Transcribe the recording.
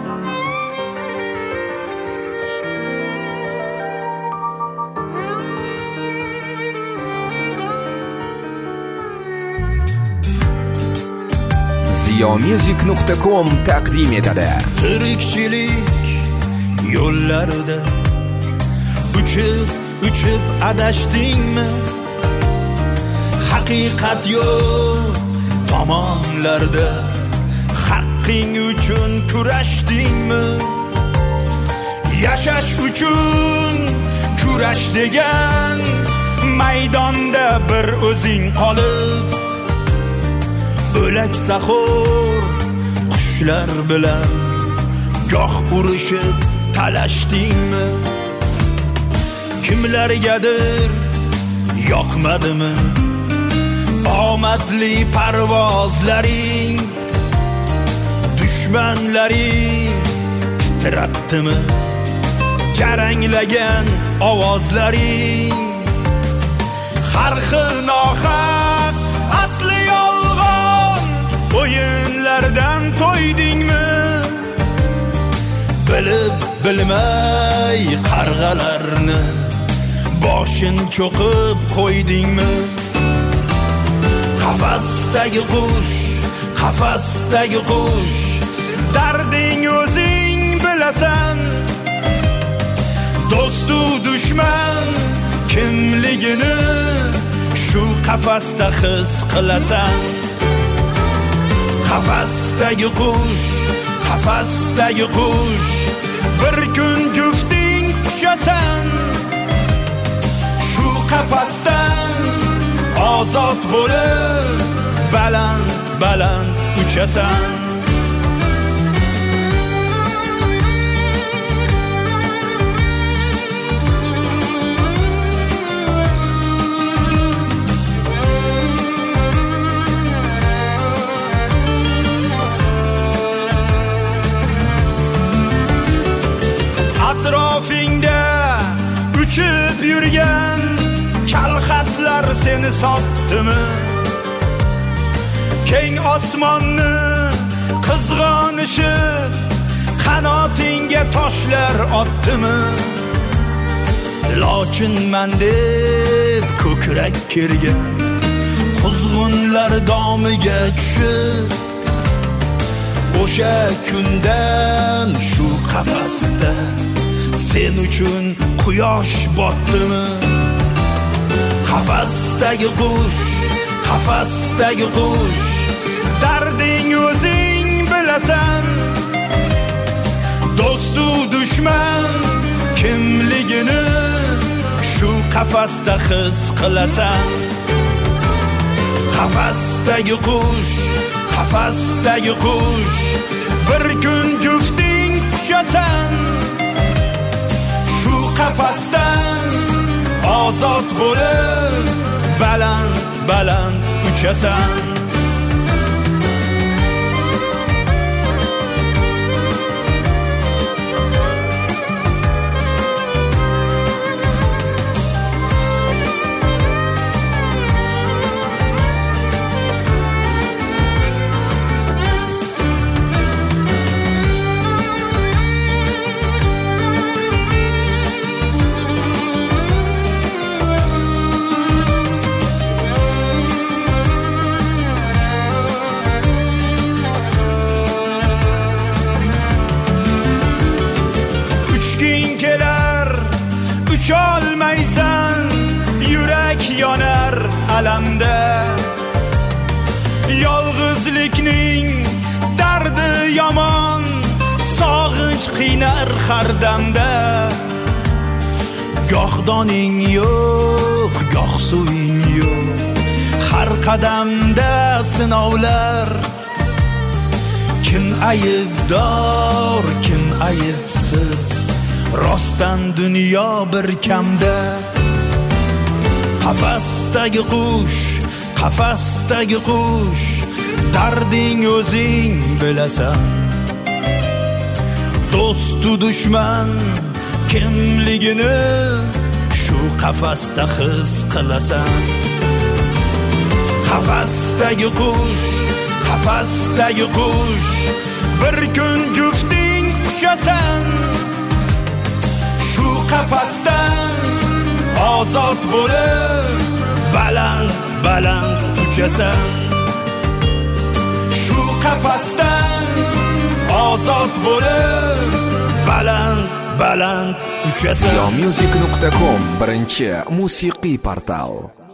ziyomusic.com taqdim etadi. Tirikchilik yo'llarida uchib adashdingmi? Haqiqat yo'q tomonlarda haqqing uchun kurashdingmi? Yashash uchun kurash degan maydonda bir o'zing qolib, o'lak sahur qushlar bilan goh urushib talashdingmi? Kimlargadir yoqmadimi omadli parvozlaring? Dushmanlaring titratdimi jaranglagan ovozlaring? Har xil nohaq asli yolg'on o'yinlardan to'ydingmi? Bilib bilmay qarg'alarni boshin cho'qib qo'ydingmi? Qafasdagi qush darding o'zing bilasan. Do'stu dushman kimligini shu qafasda his qilasan. Qafasdagi qush bir kun jufting uchasan. Shu qafasdan ozod bo'lib baland uchasan. Atrofingda uchib yurgan kalxatlar seni sotdimi? Keng osmonni qizg'onishib qanotingga toshlar otdimi? Lochinman deb ko'krak kergan quzg'unlar domiga tushib, o'sha kundan shu qafasda sen uchun quyosh botdimi? Qafasdagi qush darding o'zing bilasan. Do'stu dushman kimligini shu qafasda his qilasan. Qafasdagi qush bir kun jufting uchasan. Shu qafasdan ozod bo'lib baland uchasan. Ucholmaysan, yurak yonar alamda. Yolg'izlikning dardi yomon, sog'inch qiynar har damda. Goh doning yo'q, goh suving yo'q, har qadamda sinovlar. Kim aybdor, kim aybsiz, rostdan dunyo bir kamda. Qafasdagi qush darding o'zing bilasan. Do'stu dushman kimligini shu qafasda his qilasan. Qafasdagi qush bir kun jufting uchasan, shu qafasdan ozod bo'lib baland baland uchasan, shu qafasdan ozod bo'lib baland baland uchasan. Siomusic.com birinchi musiqiy portal.